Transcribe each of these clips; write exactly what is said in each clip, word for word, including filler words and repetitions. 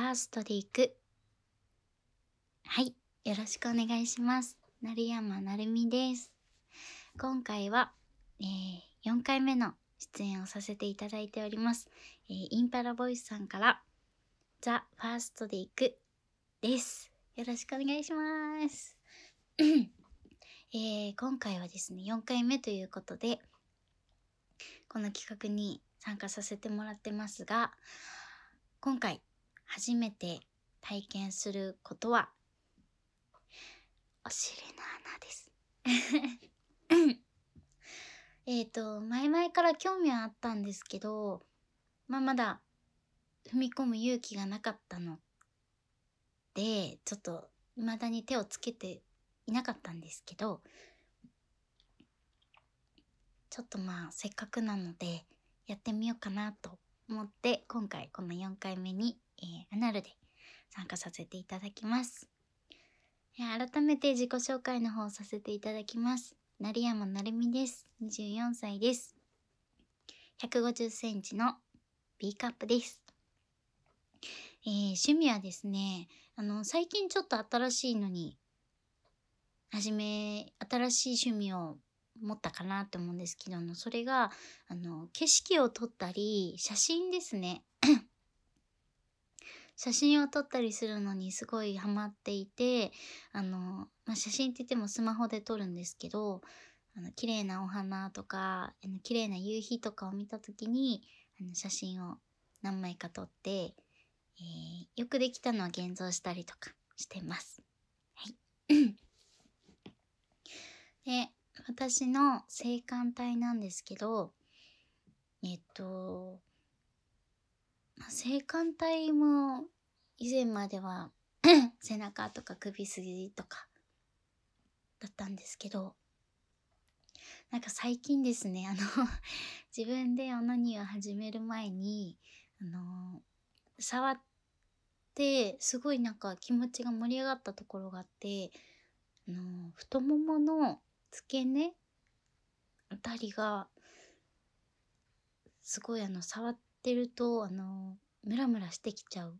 ァーストで行く。はい、よろしくお願いします。成山なるみです。今回は、えー、よんかいめの出演をさせていただいております。えー、インパラボイスさんからザ・ファーストで行くです。よろしくお願いします。えー、今回はですね、よんかいめということで、この企画に参加させてもらってますが、今回初めて体験することはお尻の穴です。えっと前々から興味はあったんですけど、まあ、まだ踏み込む勇気がなかったので、ちょっと未だに手をつけていなかったんですけど、ちょっとまあせっかくなのでやってみようかなと思って、今回このよんかいめに、えー、アナルで参加させていただきます。改めて自己紹介の方させていただきます。成山なるみです。にじゅうよんさいです。ひゃくごじゅっセンチの B カップです。えー、趣味はですね、あの最近ちょっと新しいのに始め新しい趣味を持ったかなって思うんですけど、それがあの景色を撮ったり写真ですね。写真を撮ったりするのにすごいハマっていて、あの、まあ、写真って言ってもスマホで撮るんですけど、あの綺麗なお花とかあの綺麗な夕日とかを見た時にあの写真を何枚か撮って、えー、よくできたのは現像したりとかしてます。はい。で、私の性感帯なんですけど、えっと、まあ、性感帯も以前までは背中とか首筋とかだったんですけど、なんか最近ですね、あの自分でオナニーを始める前にあの触ってすごいなんか気持ちが盛り上がったところがあって、あの太ももの付け根あたりがすごいあの触ってるとあのムラムラしてきちゃう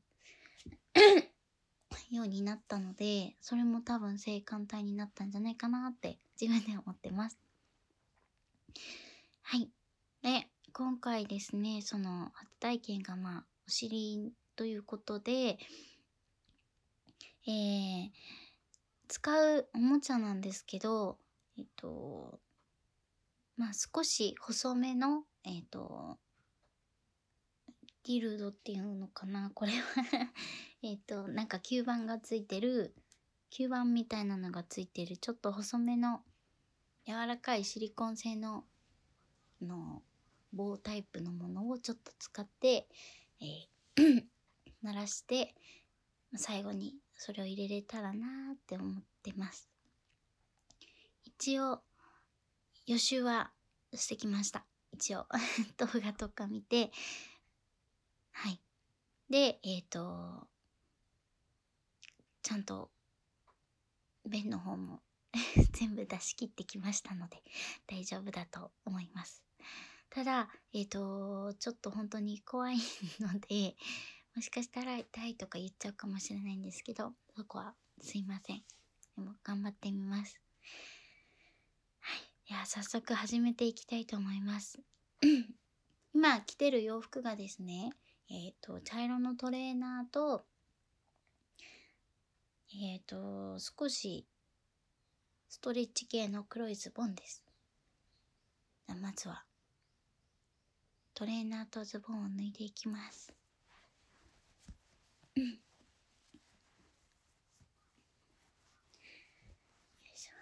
ようになったので、それも多分性感帯になったんじゃないかなって自分で思ってます。はい。で、今回ですね、その初体験がまあお尻ということで、えー、使うおもちゃなんですけど、えっとまあ少し細めのえっとディルドっていうのかな、これはえっとなんか吸盤がついてる吸盤みたいなのがついてるちょっと細めの柔らかいシリコン製のの棒タイプのものをちょっと使って、えー鳴らして最後にそれを入れれたらなーって思ってます。一応予習はしてきました。一応動画とか見て、はい。で、えっとちゃんと便の方も全部出し切ってきましたので大丈夫だと思います。ただえっとちょっと本当に怖いので、もしかしたら痛いとか言っちゃうかもしれないんですけど、そこはすいません。でも頑張ってみます。はい。では早速始めていきたいと思います。今着てる洋服がですね、えっと茶色のトレーナーと、えっと少しストレッチ系の黒いズボンです。まずはトレーナーとズボンを脱いでいきます。よいしょ。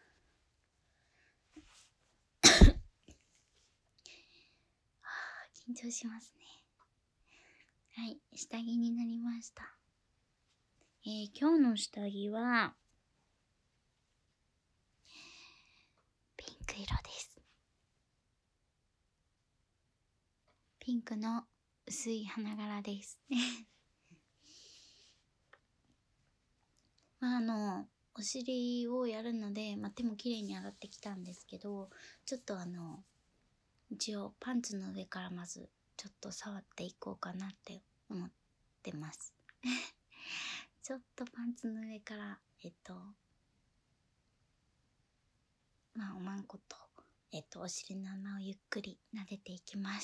はあ、緊張しますね。はい、下着になりました。えー、今日の下着はピンク色です。ピンクの薄い花柄です。まああのお尻をやるので、まあ、手も綺麗に洗ってきたんですけど、ちょっとあの一応パンツの上からまずちょっと触っていこうかなって思ってます。 ちょっとパンツの上からえっとまあおまんことえっとお尻の穴をゆっくり撫でていきます。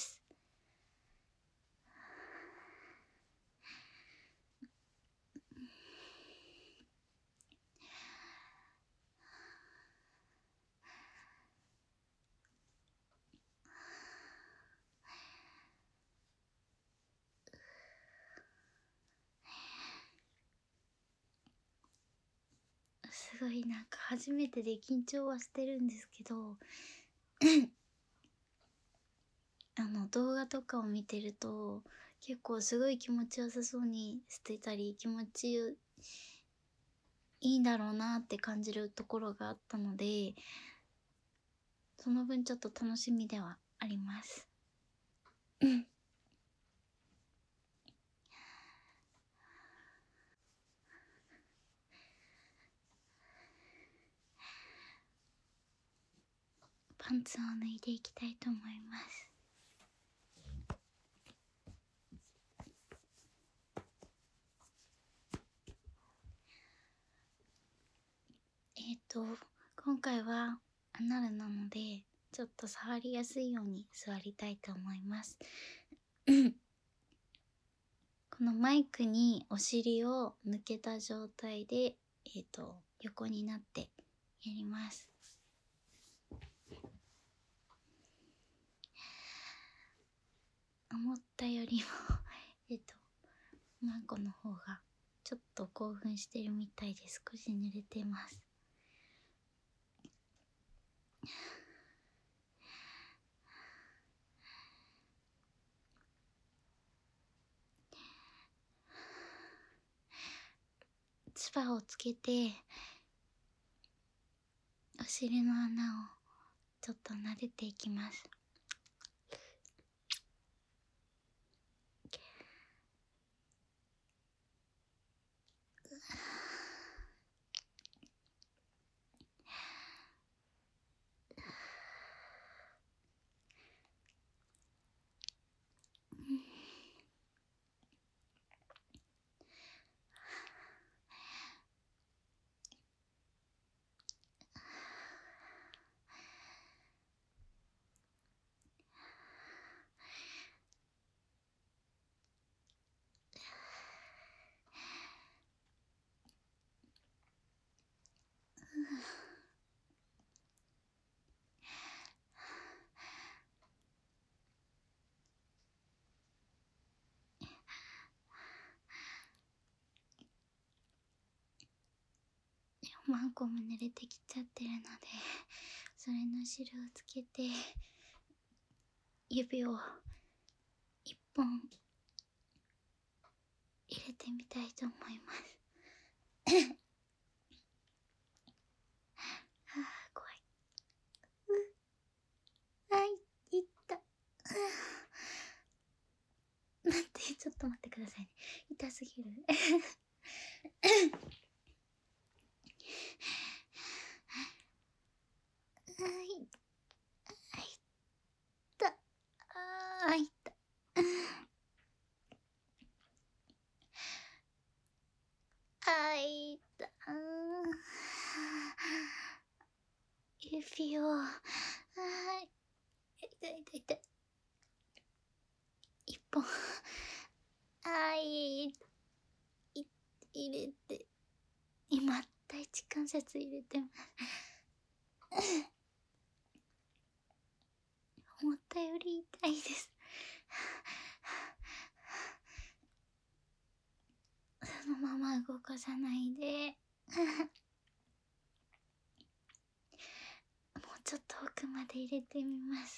すごいなんか初めてで緊張はしてるんですけどあの動画とかを見てると結構すごい気持ちよさそうにしてたり気持ちいいんだろうなって感じるところがあったので、その分ちょっと楽しみではありますパンツを脱いでいきたいと思います。えっと今回はアナルなのでちょっと触りやすいように座りたいと思いますこのマイクにお尻を抜けた状態でえっと横になってやります。思ったよりもえっとマンコの方がちょっと興奮してるみたいで少し濡れてます。つばをつけてお尻の穴をちょっと撫でていきます。マンコも濡れてきちゃってるのでそれの汁をつけて指を一本入れてみたいと思いますはあ怖い。うあいいった待ってちょっと待ってくださいね、痛すぎるあいあいったあいったあいった指をあ痛い痛い痛い一本あいい入れて今第一関節入れてます思ったより痛いですそのまま動かさないでもうちょっと奥まで入れてみます。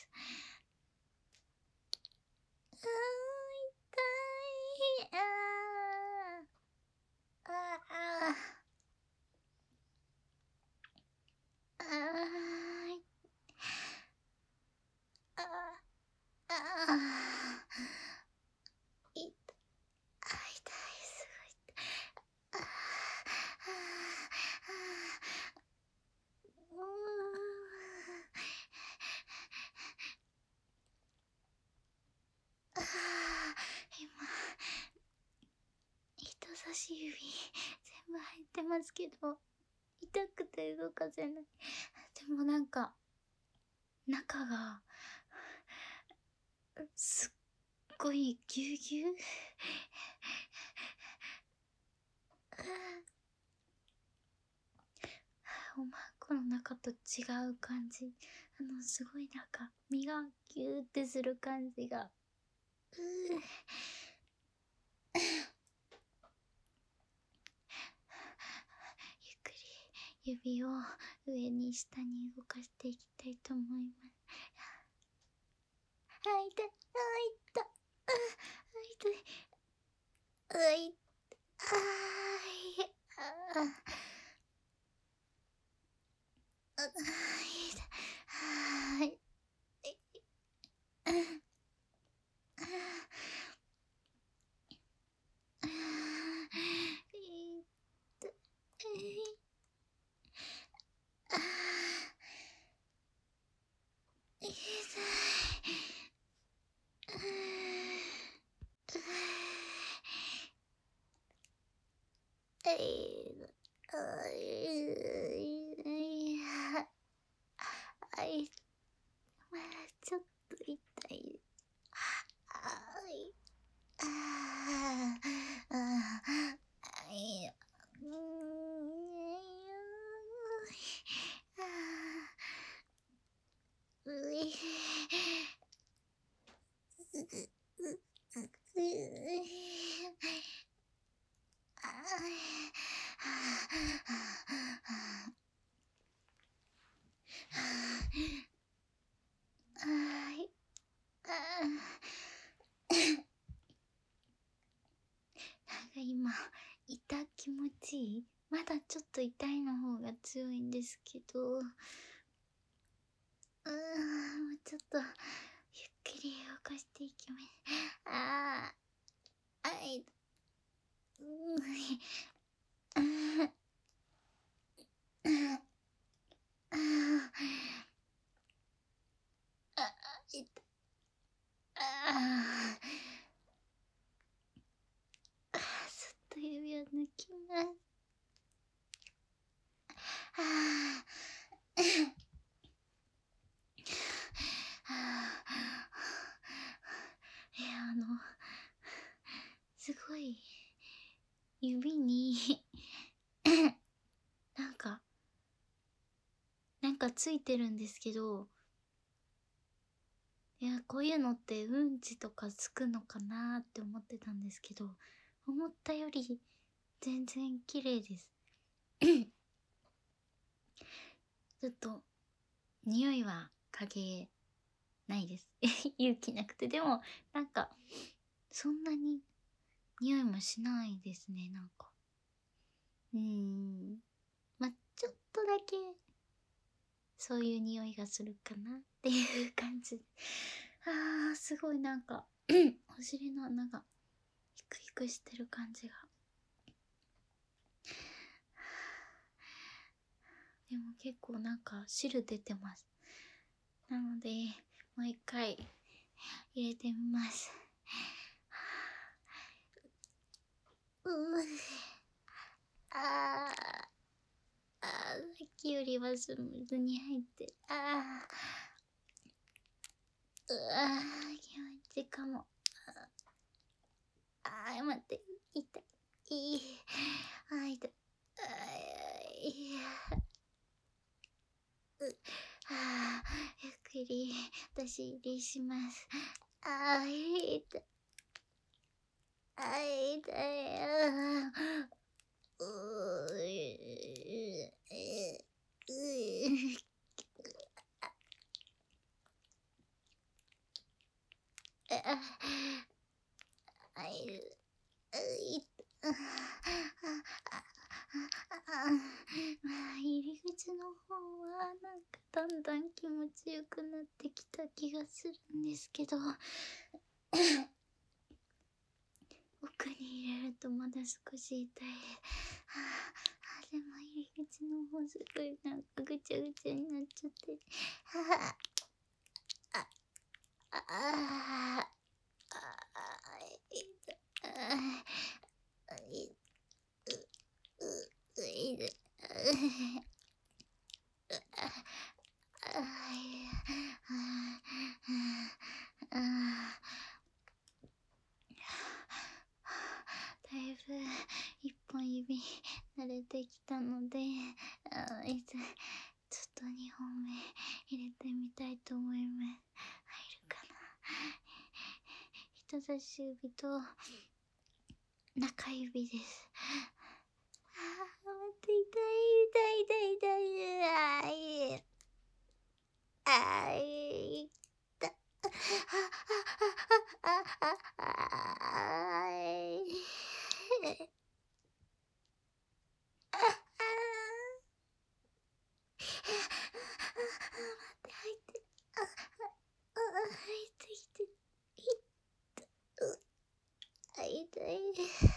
あー痛いあーあああーあああ痛いあ痛いすごいあああうー差し指全部入ってますけど、痛くて動かせない。でもなんか中がすっごいぎゅうぎゅうおまんこの中と違う感じ。あのすごいなんか身がギューってする感じが、うーゆっくり指を上に下に動かしていきたいと思います。あ、痛い、あ、痛い、あ、痛い、あ、い、あーい、あ、あ、痛い、あ、い、あ、あ、あ、い、あ、痛い、あ、あ、い、あ、い、あ、い、まだちょっと痛い。あい、ああ、あい、うーん、あうい、う、う、う、あい、あなんか今、痛気持ちいい。まだちょっと痛いの方が強いんですけど、うーん、もうちょっと、ゆっくり動かしていきます。ああ、あい、うー、あー、あー、あー、あー、いた、あー、あー、そっと指を抜きます。あー、あー、いや、あの、すごい、指になんか、なんかついてるんですけど、いや、こういうのってうんちとかつくのかなーって思ってたんですけど、思ったより全然綺麗です。ちょっと、匂いは嗅げないです。勇気なくて。でも、なんか、そんなに匂いもしないですね、なんか。うーん。ま、ちょっとだけ、そういう匂いがするかなっていう感じ。あー、すごいなんか、お尻の穴が、ヒクヒクしてる感じが。でも結構なんか汁出てます。なので、もう一回入れてみます。うー、あー、あー、さっきよりはスムーズに入ってる。あー、うわー、気持ちいいかも。あー、待って、痛い。いい。あー、痛い。あー、いや、う、あー、ゆっくり出し入れします。あー、痛い。あー、痛い。あー、うー、うー、あ、あい、い、あ、あ、あ、入り口の方はなんかだんだん気持ちよくなってきた気がするんですけど、奥に入れるとまだ少し痛いです。はあ、でも入り口の方すごいなんかぐちゃぐちゃになっちゃって、はあ、あ、あ、あ、あ、あ、いた、あ、い、 てきたので、あいつ、ちょっとにほんめ入れてみたいと思います。入るかな。人差し指と中指です。あー、待って、痛い、痛い、痛い、痛い、あーい、あーい、痛っ。あ、あ、あ、あ、あ、あ、あーい。あ、あー。待って、入って。あ、あ、あ、入ってきて。いった。う、あ、痛い。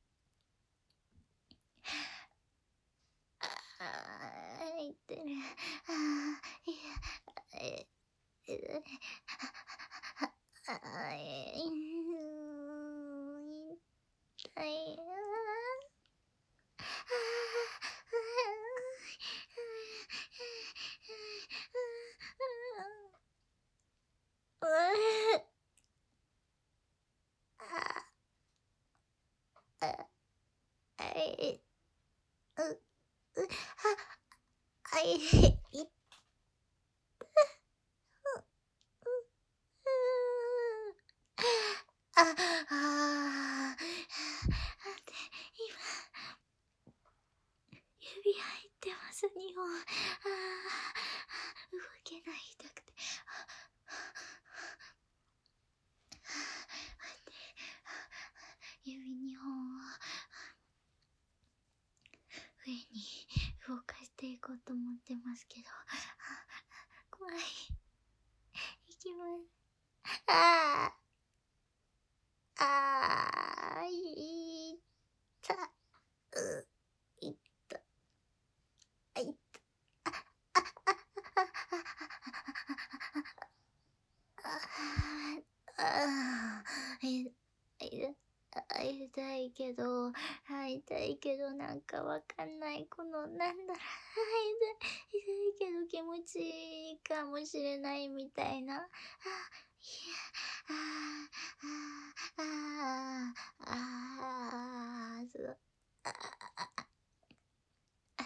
ああ、入ってる。ああ、いや、え、え、ああ、え、うーん、痛い。ああ、ああ、ああ、ああ、い、う、う、は、あい、い、あ、あ、待って、今、指入ってます、にほん。ああ、動けない、痛くて。待って、指にほんを上に動かしていこうと思ってますけど、怖い。いきます。ああ、ああ、いった、う、いった、あ、いった、あ、あ、あ、あ、あ、あ、い、い、あ、痛いけど、あ、痛いけど、なんかわかんない。この、なんだろう、痛い、痛いけど気持ちいいかもしれないみたいな。あ、いや、あ、あ、あ、あ、あ、そう。あ、あ、あ、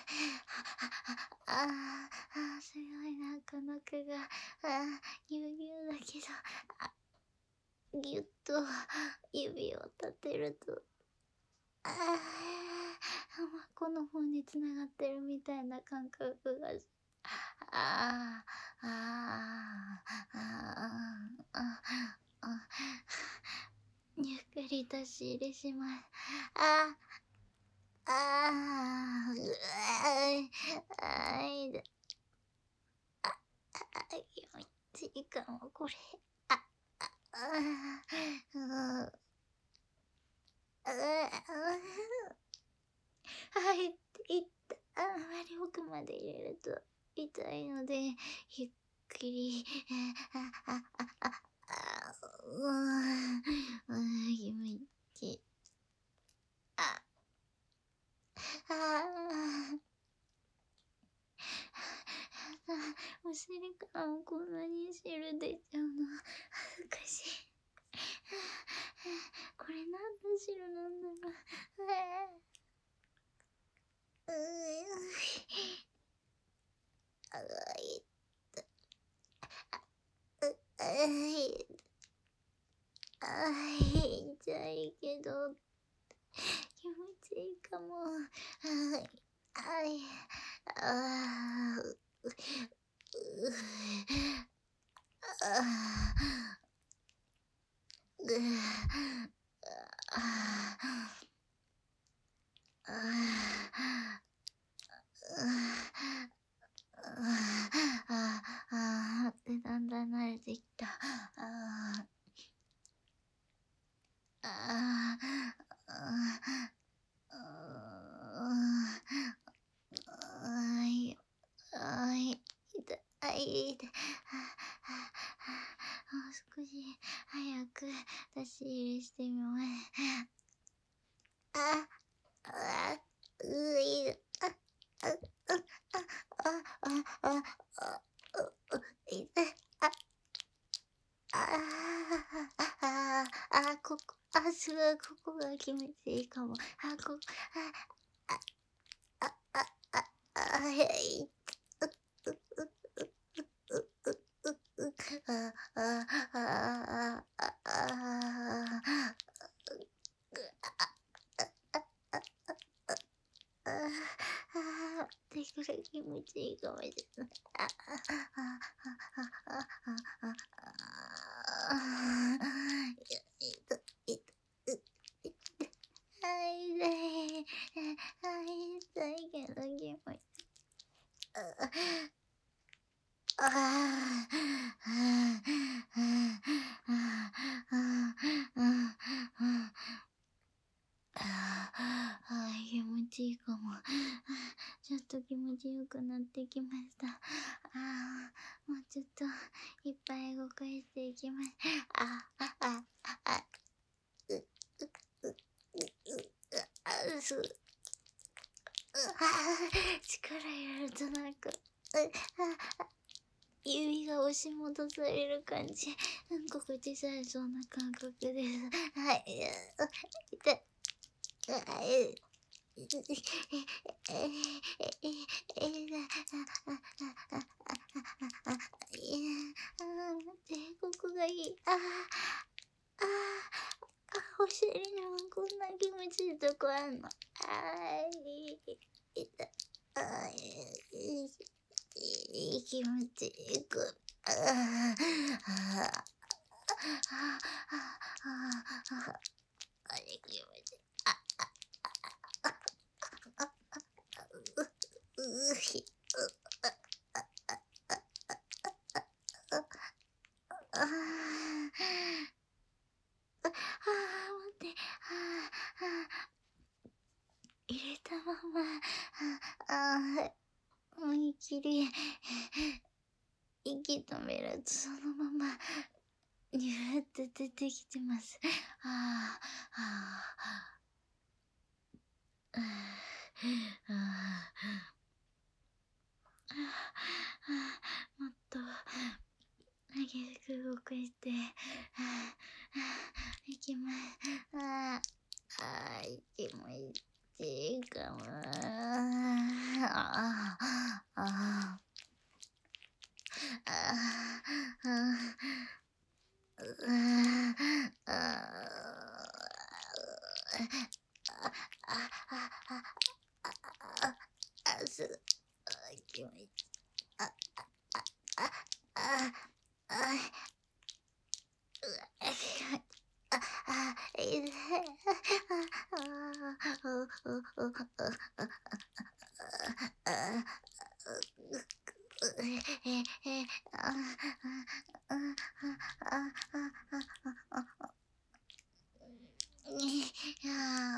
あ、あ、すごい、なんか中が、あ、ぎゅうぎゅうだけど、あ、ぎゅっと指を立てると、ああ、この方に繋がってるみたいな感覚が、ああ、ああ、ああ、ああ、ゆっくりと仕入れします。ああ、ああ、うわあ、あいだ、あ、あ、気持ちいいかも、これ。あ、あ、ああ、うん、ああ、入っていった。あまり奥まで入れると痛いので、ゆっくり、あ、あ、あ、あ、あ、うーん、うーん、気持ちいい。あ、あ、あ、お尻からもこんなに汁出ちゃうの、恥ずかしい。これなんの汁なんだろう。うーん、あ、い、う、あい、あい、痛いけど、気持ちいいかも。あい、あい、あー、う、う、あー、う、あー、あー、あー、あーってだんだん慣れてきた。あー、あー、あー、あい、あい、痛い、痛い。もう少し早く出し入れしてみます。あ、あ、うい、あ、あ、あ、あ、あ、あ、あ、あ、痛い。あ、ああ、ああ、ここ、あ、すごい、ここが気持ちいいかも。あ、こ、あ、あ、 あ、いっ、う、う、う、う、う、う、う、う、う、あ、あ、あ、あ、あ、あ、あ、ああ、手が気持ちいいかもしれない。ああ、ああ、ああ、ああ、ああ、いた、いた、う、いた、はいで、はい、痛いけど気持ちいい。ああ、ああ、ああ、ああ、ああ、ああ、ああ、気持ちいいかも。ああ、ちょっと気持ちよくなってきました。ああ、もうちょっといっぱい動かしていきます。ああ、ああ、あ、う、う、う、う、う、あ、す、う、あ、力入れるとなんか、う、あ、指が押し戻される感じ。うん、心地さえそうな感覚です。はい。痛い。あい。帝国がいい。ああ、ああ、お尻にもこんな気持ちいいとこあんの。ああ、いい。痛い。ああ、いい。いい気持ちいいく。ああ、ああ、ああ、ああ、あれ気持ちいい。あ、う、うひ、う、あ、あ、あ、あ、待って、あ、あ、入れたまま、あ、あ、思いっきり、息止めるとそのまま、にゅーって出てきてます。ああ、ああ、ああ、ああ、もっと、激しく動かして、いきます。ああ、息もいいかも。ああ、ああ、あ、すぐ、気持ちいい。あ、あ、あ、あ、あ、あ、いいね。あ、あ、あ、え、え、あ、あ、あ、あ、あ、あ、いや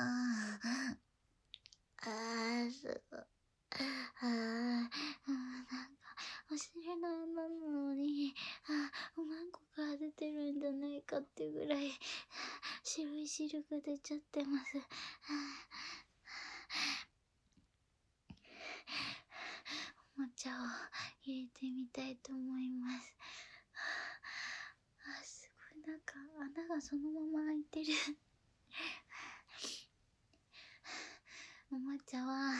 あ、すごい。ああ、なんか、お尻の穴なのに、あ、何個か出てるんじゃないかっていうぐらい、白い汁が出ちゃってます。おもちゃを入れてみたいと思います。あ、すごい、なんか穴がそのまま開いてる。おもちゃは、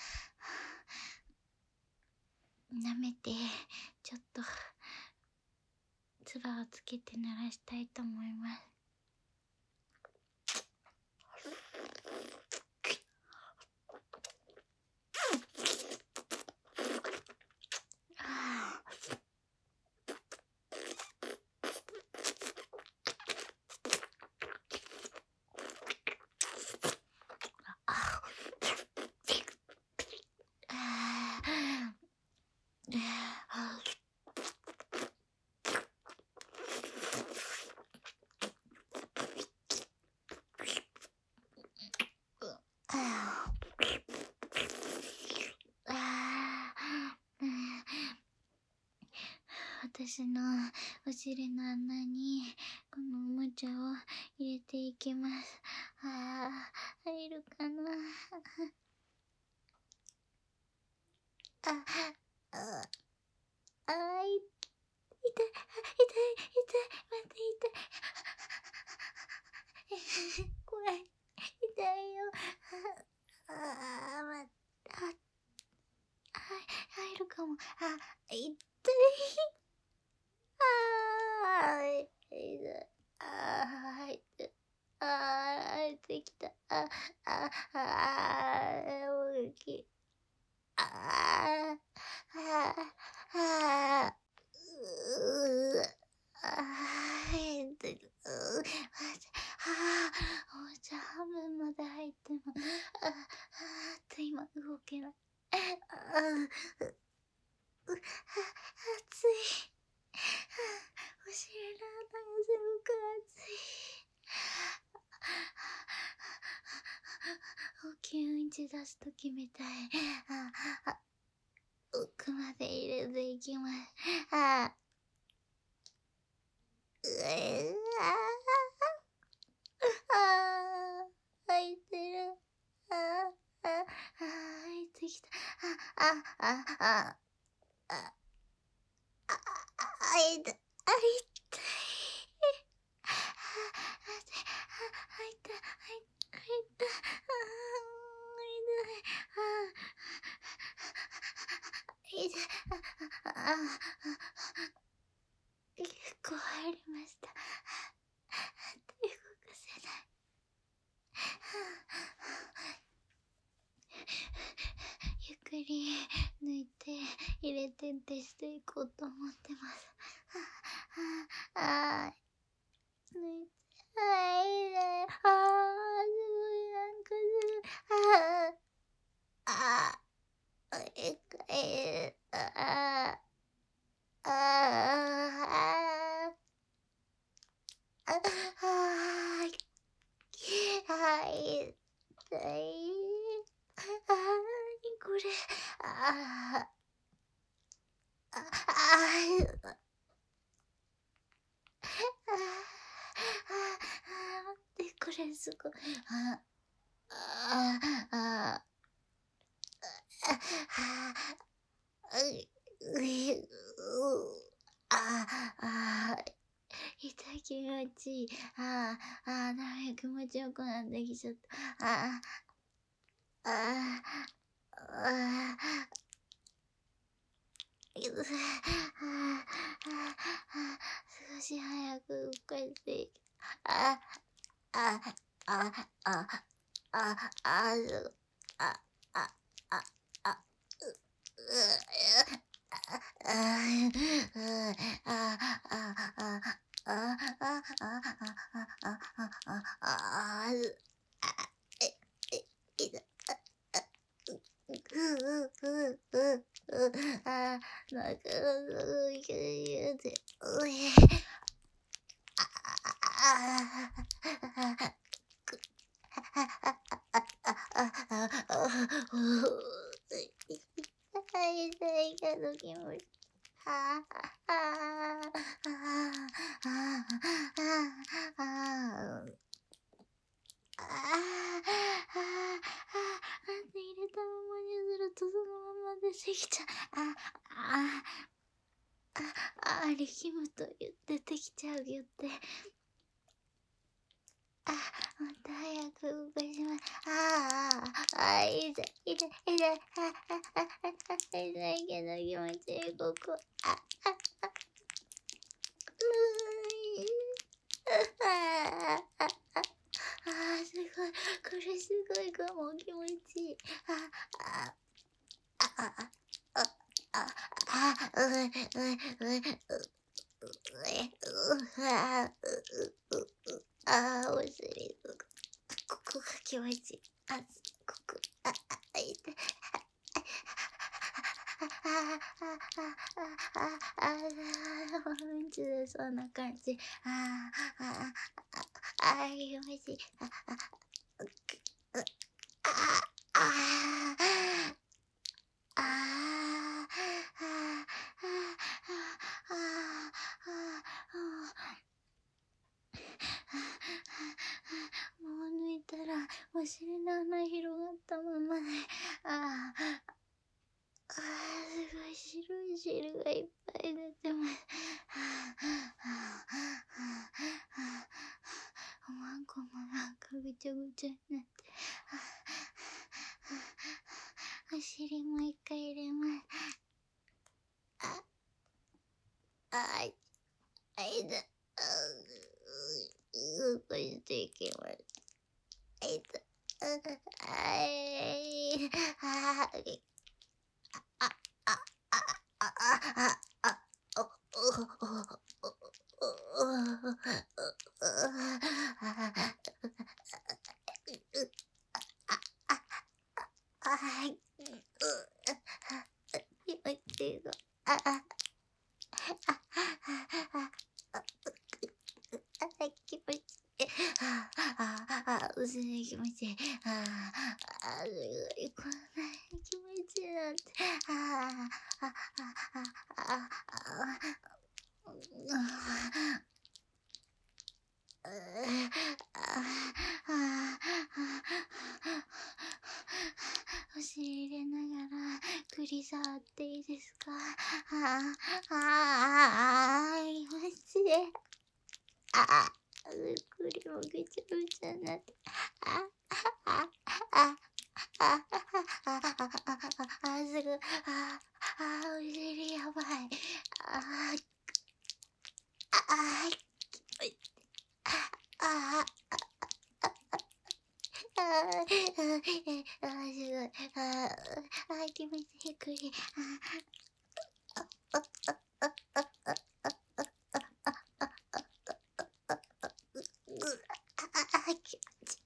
舐めて、ちょっと、唾をつけて鳴らしたいと思います。私のお尻の穴にこのおもちゃを入れていきます。ああ、入るかな。あ、あ、あ、い、痛い、痛い、痛い、待って、痛い。怖い、痛いよ。ああ、待って、あ、 かも。あ、痛い。あー、痛い。あー、痛い。あー、痛いきた。あ、あ、あー、大きい。あー、あー、あー、うー、あー、痛い。うー、あー、お茶半分まで入っても、あ、あーって今動けない。あー、う、う、あ、熱い。お尻の穴がすごく熱い。大きいうんち出すときみたい。あ、あ、奥まで入れていきます。あ、うえ、あ、あ、開いてる。あ、あ、あ、開いてきた。あ、あ、あ、あ、あ、あ、あ、いた、あ、痛い。あ、あ、あ、いた、あ、いた、あ、痛い。あ、痛い。あ、あ、結構入りました。手動かせない。ゆっくり抜いて入れてってしていこうと思ってます。ああ、抜いて、あ、いいね。ああ、すごい、なんかすごい。ああ、ああ、えかい、ああ、ああ、ああ、はい、痛い。ああ、何これ。ああ、ああ、ああ、ああ、待って、これすごい。ああ、ああ、ああ、うい、う、ああ、痛い気持ちいい。ああ、ああ、ダメ、気持ちよくなってきちゃった。ああ、ああ、ああ、うはあ、ああ、少し早く動かしていい。ああ、あ、あ、あ、あ、す、あ、あ、あ、あ、う、う、あ、あ、あ、あ、あ、あ、あ、あ、あ、あ、あ、あ、あ、え、え、いた、あ、う、う、う、う、う、あ、なんか、う、ゆ、ゆで、うえ、あ、あ、あ、あ、痛いけど気持ち。ああ、ああ、ああ、ああ、ああ、ああ、ああ、って入れたままにするとそのまま出てきちゃう。ああ、ああ、力むと言ってできちゃうよって。あ、また早く動かします。ああ、ああ、痛い、痛い、痛い、ああ、ああ、ああ、痛いけど気持ちいい、ここ。あ、あ、あ、うーい、ああ、ああ、ああ、すごい、これすごいかも、気持ちいい。ああ、ああ、ああ、ああ、うう、うう、う、うえ、う、ああ、う、う、う、ああ、お尻、ここが気持ちいい。あ、ここ、あ、あ、痛い。あ、あ、あ、あ、あ、あ、うんちでそんな感じ。あ、あ、あ、あ、気持ちいい。あ、あ、あ、あ、あ、ああ、ああ、ああ、もう抜いたらお尻の穴広がったままで、ああ、ああ、すごい白い汁がいっぱい出てます。はあ、はあ、はあ、はあ、おまんこもなんかぐちゃぐちゃになって、はあ、はあ、お尻もう一回入れます。 こしていきます。えっと、あい、あい、あ、あ、あ、あ、あ、あ、お、お、お、お、お、あ、はい、う、気持ちいいぞ。あ、あ、あ、あ、あ、あ、あ、気持ちいい。ああ、あ、あ、薄い気持ちいい。ああ、すごい、こんな気持ちいいなんて。ああ、あ、あ、あ、あ、あ、お尻入れながら栗触っていいですか？ああ、ああ、気持ちいい。ああ、栗もぐちゃぐちゃになって。ああ、ああ、ああ、ああ、すぐ、ああ、お尻やばい。ああ、ああ、ああ、ああ、ああ、すごい。ああ、あ、気持ちいい、栗。ああ、気持ちいい。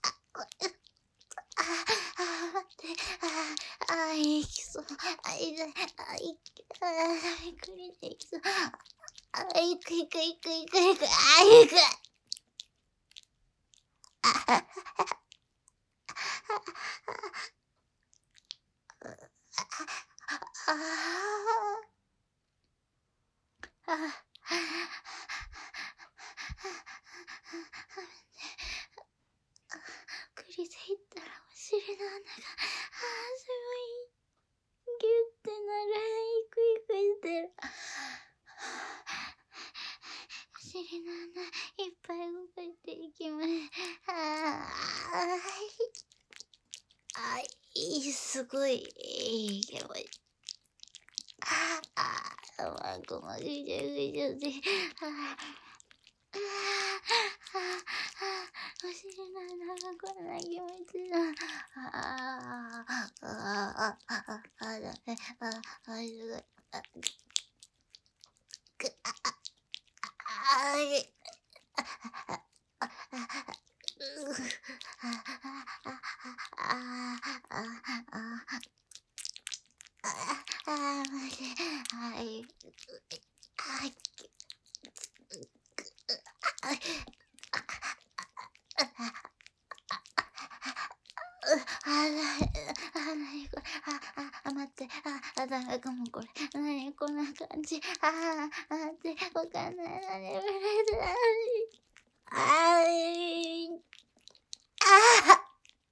ああ、待って。ああ、あ、いきそう。あ、いたい。あ、いき、ああ、栗でいきそう。あ、いくいくいくいくいく。あ、いく。ああ、ああ、栗でいったらお尻の穴が、ああ、すごい、ギュってなる。いくいくいってる。お尻の穴、いっぱい動かしていきます。ああ、あ、いい、すごい、いい気持ち。ああ、まごまぐちゃぐちゃで、ああ、ああ、お尻の穴がこんな気持ちだ。ああ、ああ、ああ、ああ、だめ、ああ、すごい。あ、く、あ、あ、あい、あ、あ、あ、う、あ、あ、あ、あ、あ、あ、あ、あ、むずい。はい。はい。あ、あ、なに、あ、なにこれ。あ、あ、待って。あ、あ、ダメかもこれ。なにこんな感じ。あ、待って。わかんない。なにこれ。あい。あ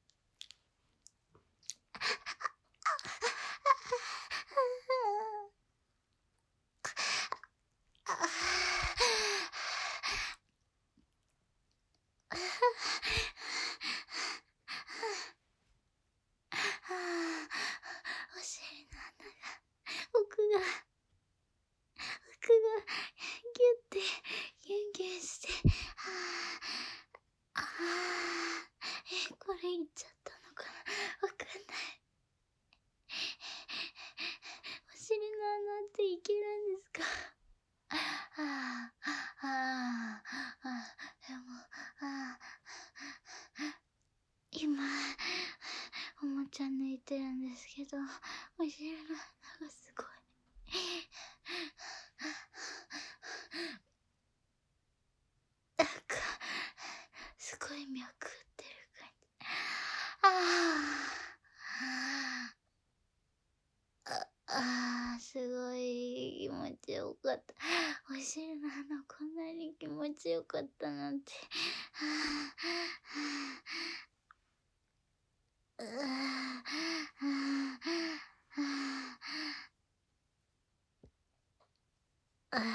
あ、お尻の穴が、奥が、奥が、ギュって、ギュンギュンして、ああ、ああ、え、これいっちゃったのかな、わかんない。お尻の穴っていけるんですか？ああ、ああ、あ、でも、ああ、今、おもちゃ抜いてるんですけど、お尻の穴がすごい。なんか、すごい脈打ってる感じ。ああ、ああ、すごい気持ちよかった。お尻の穴こんなに気持ちよかったなんて。はあ、はあ、ああ、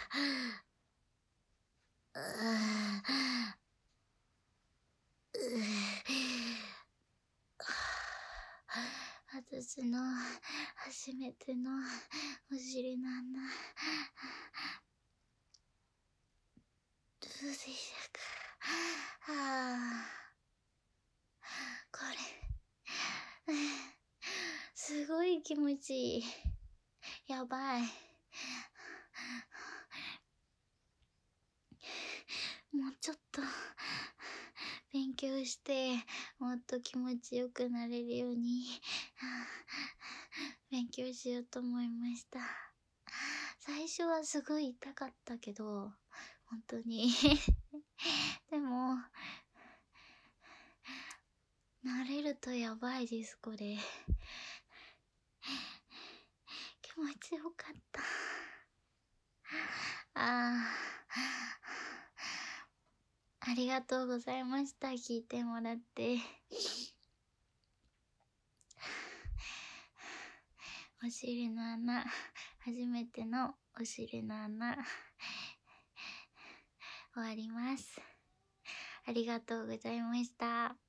ああ、私の初めてのお尻の穴、どうでしたか？ 気持ちいい。やばい。もうちょっと勉強してもっと気持ちよくなれるように勉強しようと思いました。最初はすごい痛かったけど本当にでも慣れるとやばいです。これ気持ちよかった。あーありがとうございました。聞いてもらってお尻の穴、初めてのお尻の穴終わります。ありがとうございました。